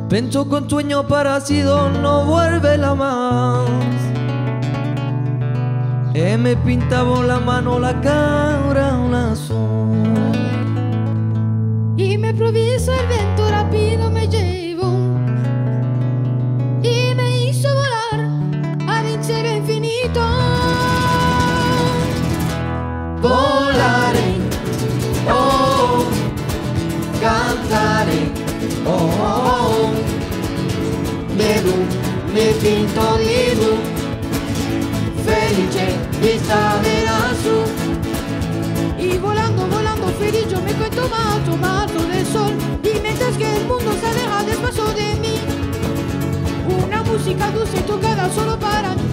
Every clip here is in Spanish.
Penso con sueño parecido no vuelve la más. Me pintaba la mano, la cara, un azul. Y me improvviso el viento rápido me llevó y me hizo volar al cielo infinito. Volaré, oh, cantaré, oh, me pinto di blu, felice di stare lassù. Y volando, volando feliz yo me cuento mato del sol. Y mientras que el mundo se aleja despacio de mí, una música dulce tocada solo para mí.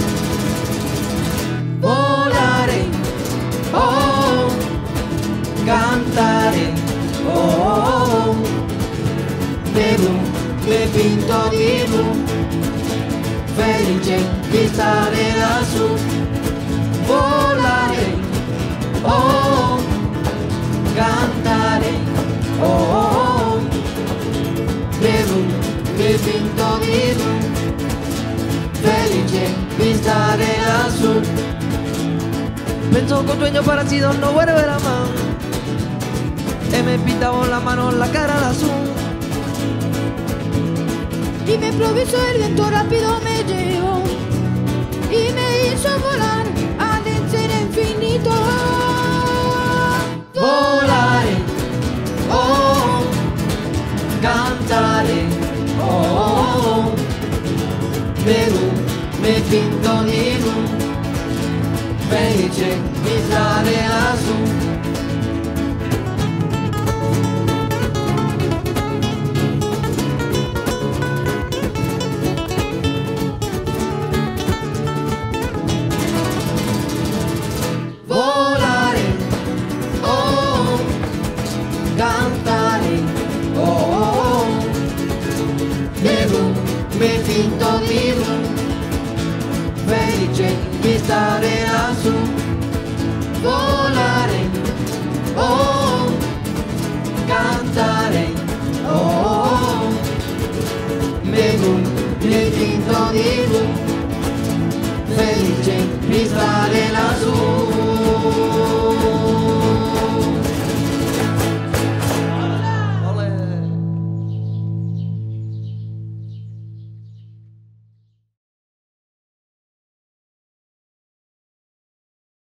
Volaré, oh, cantaré, oh, me pinto di blu, felice di stare lassù. Volaré, oh, cantaré, oh, me pinto di blu, felice di stare lassù. Penso con sueño parecido no vuelve la mano. Me pintaba la mano, la cara al azul. Y me improvisó el viento rápido me llevó y me hizo volar al cielo infinito. Volaré, oh, cantaré, oh, me pinto di blu, felice di stare lassù. Cantare, oh, me pinto di blu, felice di stare